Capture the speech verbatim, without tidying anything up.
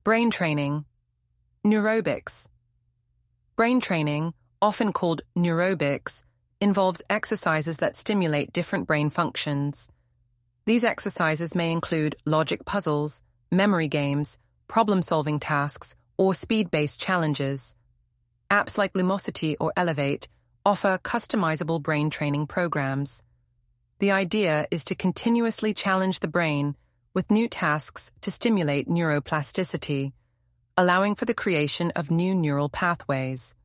Brain training. Neurobics. Brain training, often called neurobics, involves exercises that stimulate different brain functions. These exercises may include logic puzzles, memory games, problem-solving tasks, or speed-based challenges. Apps like Lumosity or Elevate offer customizable brain training programs. The idea is to continuously challenge the brain with new tasks to stimulate neuroplasticity, allowing for the creation of new neural pathways.